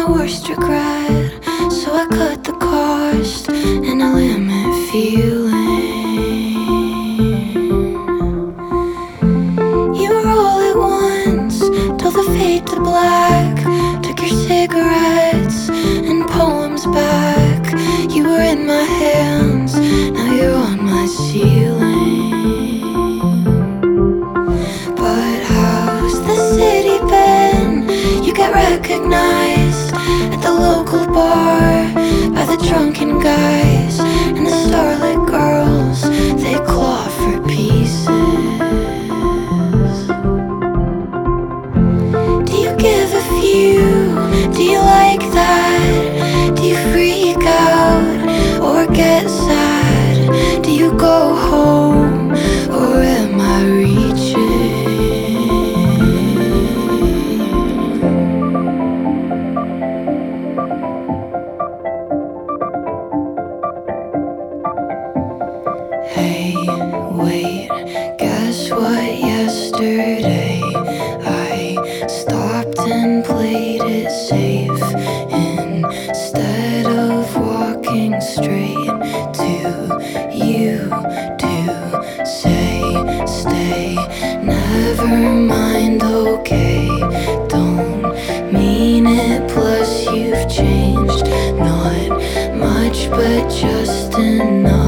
worst regret, so I cut the cost and I limit feeling. You were all at once, till the fade to black took your cigarettes and poems back. You were in my hands, now you're on my ceiling. But how's the city been? You get recognized at the local bar by the drunken guys and the starlit girls. They claw for pieces. Do you give a few? Do you like that? Do you freak out or get sad? Do you go home or am I reaching? Hey, wait, guess what? Yesterday I stopped and played it safe instead of walking straight to you to say stay. Never mind, okay, don't mean it. Plus you've changed, not much but just enough